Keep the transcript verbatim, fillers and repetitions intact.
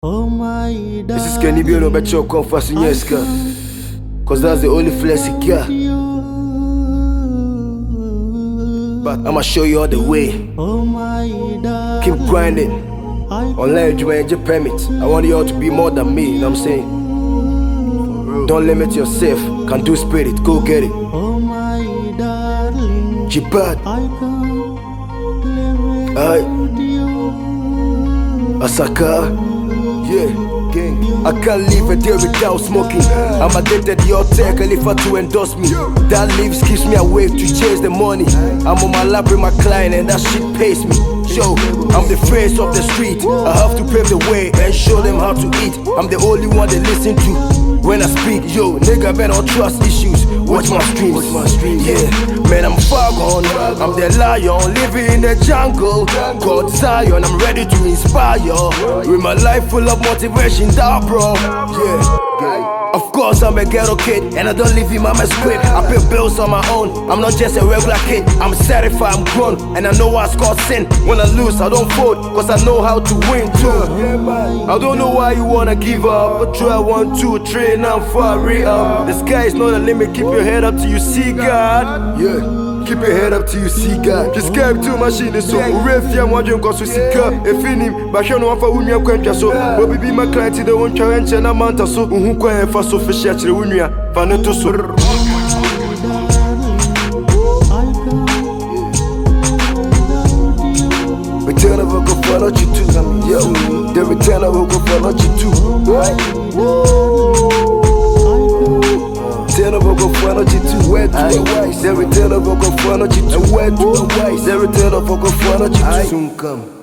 Oh my God. This is Kenny B, no better confess in yes, cause that's the only flex you got. But I'ma show you all the way. Oh my God. Keep grinding. Unless you ain't your permit. I want you all to be more than me, you know what I'm saying? Don't limit yourself. Can do spirit, go get it. Oh my darling. Jibad. I can't live Aye. without you. Asaka. Yeah, gang. I can't live a day without smoking. I'm addicted to your tech, Khalifa to endorse me. That leaves keeps me awake to chase the money. I'm on my lap with my client and that shit pays me. Yo, I'm the face of the street. I have to pave the way and show them how to eat. I'm the only one they listen to when I speak. Yo, nigga better not trust issues. Watch my streams, watch my streams. Yeah, man, I'm far gone. I'm the lion living in the jungle. God Zion, I'm ready to inspire. With my life full of motivation, that bro. Yeah. Of course I'm a ghetto kid, and I don't live in mama's crib. I pay bills on my own, I'm not just a regular kid. I'm certified, I'm grown, and I know I score sin. When I lose, I don't fold, cause I know how to win too. I don't know why you wanna give up, but try one, two, three, and I'm far real. The sky is not a limit, keep your head up till you see God. Yeah. Keep your head up till you see God. Prescribe to machine so Urefi I'm watching cause we see God. If in him, but you know if I win your quench so Bobby be my client to the one challenge and a manta so who can for so fish at the Unia Vaneto so return of a go follow you too. Yo, the return of a go follow you too. Right? Return of a go follow you too. Where to the wise? The return of a go follow you too. Where to the wise? The return of a go follow you too. Soon come.